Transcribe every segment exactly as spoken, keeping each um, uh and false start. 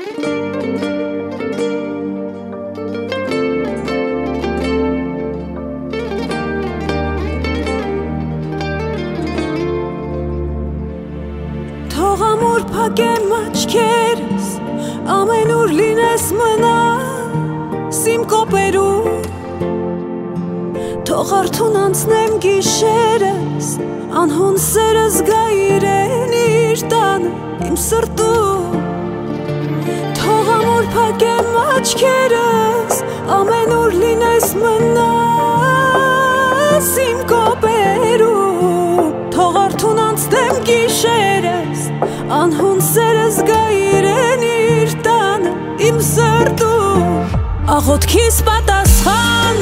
Թող ամուր փակեմ աչքերս, ամենուր լինես մնաս իմ կոպերում, թող արթուն անցնեմ գիշերս, անհուն սերս գա իրեն իր տանը իմ սրտում, թող ամուր փակեմ աչքերս, ամենուր լինես մնաս իմ կոպերում, թող արթուն անցնեմ գիշերս, անհուն սերս գա իրեն իր տանը իմ սրտում, աղոթքիս պատասխան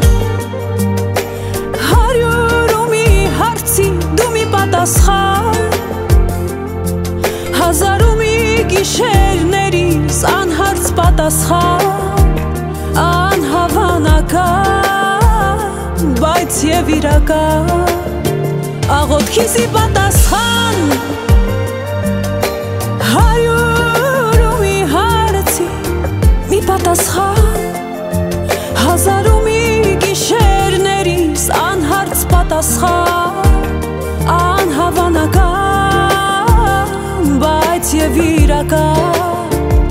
հարյուր ու մի հարցի դու մի պատասխան, հազար ու մի գիշերներիս անհարց պատասխան, անհավանական բայց եւ իրական, աղոթքիսի պատասխան հարյուր ու մի հարցի մի պատասխան, հազար ու մի գիշերներիս անհարց պատասխան, անհավանական բայց եւ իրական,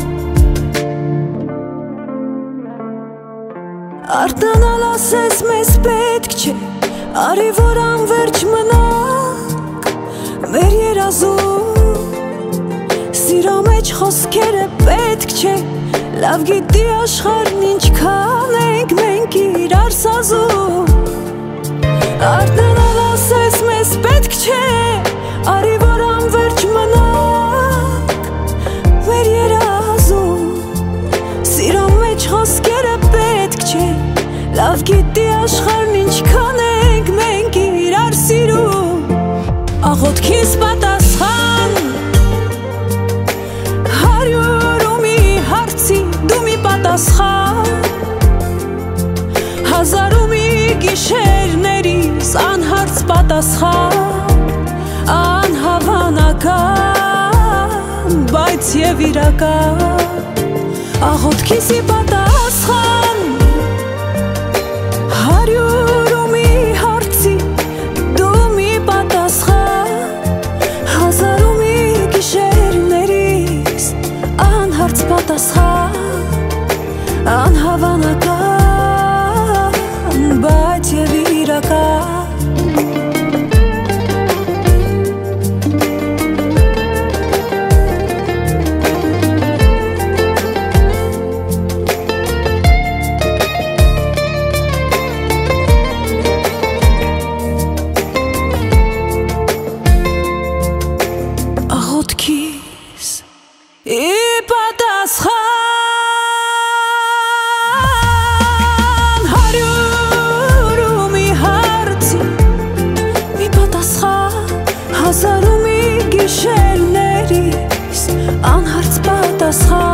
արտանալ ասես մեզ պետք չէ, արի որ անվերջ մնանք մեր երազում, սիրո մեջ խոսքերը պետք չէ, լավ գիտի աշխարհն ինչքան ենք մենք իրար սազում, արտանալ ասես մեզ պետք չէ, արի որ անվերջ մնանք մեր երազում, սիրո մեջ խոսքերը պետք չէ, լավ գիտի աշխարհն ինչքան ենք մենք իրար սիրում, աղոթքիս պատասխան հարյուր ու մի հարցի դու մի պատասխան, հազար ու մի գիշերներիս անհարց պատասխան, անհավանական բայց եւ իրական, աղոթքիսի պատասխան հարյուր ու մի հարցի դու մի պատասխան, հազար ու մի գիշերներիս անհարց պատասխան, անհավանական բայց եւ իրական, աղոթքիս ի պատասխան հարյուր ու մի հարցի մի պատասխան, հազար ու մի գիշերներիս անհարց պատասխան,